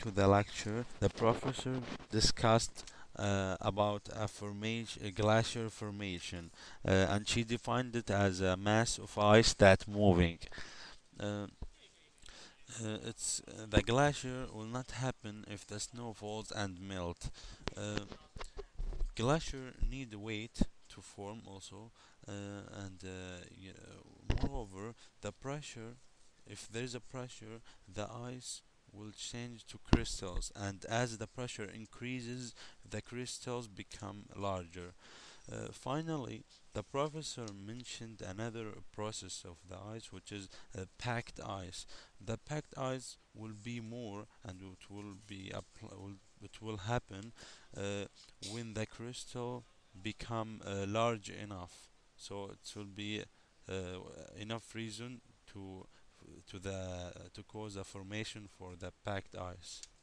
to the lecture, the professor discussed about a glacier formation, and she defined it as a mass of ice that moving. Uh, it's The glacier will not happen if the snow falls and melt. Uh, Glacier need weight to form also, and moreover, the pressure. If there is a pressure, the ice will change to crystals, and as the pressure increases, the crystals become larger. Finally, the professor mentioned another process of the ice, which is packed ice. The packed ice will be more, and it will happen uh, when the crystal become large enough. So it will be uh, enough reason to cause a formation for the packed ice.